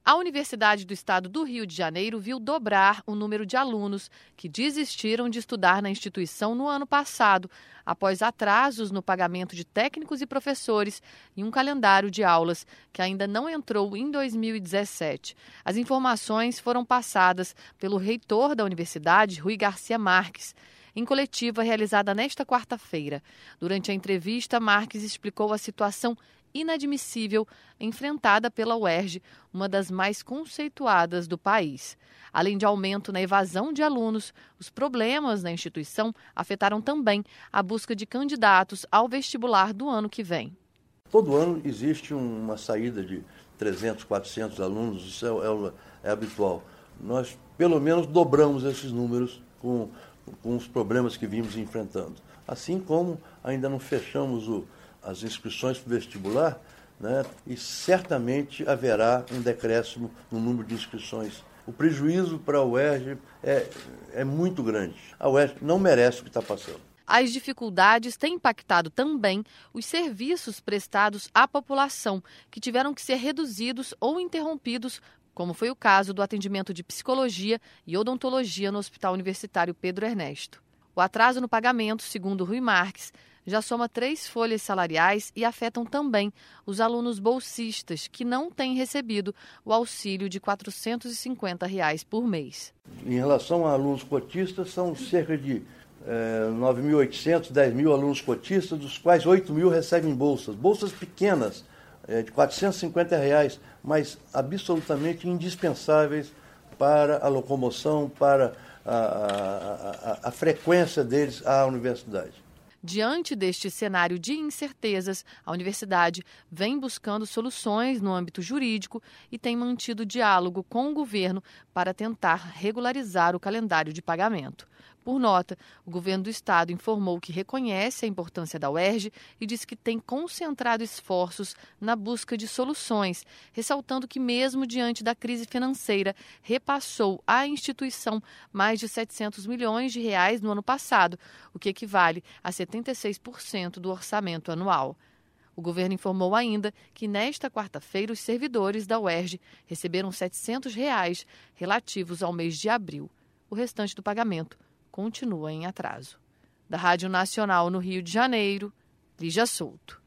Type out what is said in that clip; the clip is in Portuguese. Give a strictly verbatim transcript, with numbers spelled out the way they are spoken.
A Universidade do Estado do Rio de Janeiro viu dobrar o número de alunos que desistiram de estudar na instituição no ano passado, após atrasos no pagamento de técnicos e professores e um calendário de aulas que ainda não entrou em dois mil e dezessete. As informações foram passadas pelo reitor da universidade, Rui Garcia Marques, em coletiva realizada nesta quarta-feira. Durante a entrevista, Marques explicou a situação inadmissível enfrentada pela U E R J, uma das mais conceituadas do país. Além de aumento na evasão de alunos, os problemas na instituição afetaram também a busca de candidatos ao vestibular do ano que vem. Todo ano existe uma saída de trezentos, quatrocentos alunos, isso é, é, é habitual. Nós, pelo menos, dobramos esses números com, com os problemas que vimos enfrentando. Assim como ainda não fechamos o as inscrições para o vestibular, né, e certamente haverá um decréscimo no número de inscrições. O prejuízo para a U E R J é, é muito grande. A U E R J não merece o que está passando. As dificuldades têm impactado também os serviços prestados à população, que tiveram que ser reduzidos ou interrompidos, como foi o caso do atendimento de psicologia e odontologia no Hospital Universitário Pedro Ernesto. O atraso no pagamento, segundo Rui Marques, já soma três folhas salariais e afetam também os alunos bolsistas, que não têm recebido o auxílio de quatrocentos e cinquenta reais por mês. Em relação a alunos cotistas, são cerca de é, nove mil e oitocentos, dez mil alunos cotistas, dos quais oito mil recebem bolsas. Bolsas pequenas, é, de quatrocentos e cinquenta reais, mas absolutamente indispensáveis para a locomoção, para a, a, a, a frequência deles à universidade. Diante deste cenário de incertezas, a universidade vem buscando soluções no âmbito jurídico e tem mantido diálogo com o governo para tentar regularizar o calendário de pagamento. Por nota, o governo do estado informou que reconhece a importância da U E R J e diz que tem concentrado esforços na busca de soluções, ressaltando que mesmo diante da crise financeira, repassou à instituição mais de setecentos milhões de reais no ano passado, o que equivale a setenta e seis por cento do orçamento anual. O governo informou ainda que nesta quarta-feira os servidores da U E R J receberam setecentos reais relativos ao mês de abril. O restante do pagamento continua em atraso. Da Rádio Nacional no Rio de Janeiro, Lígia Souto.